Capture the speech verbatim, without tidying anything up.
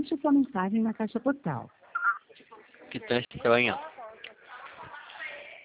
Deixe sua mensagem na caixa postal. Que tá estranho.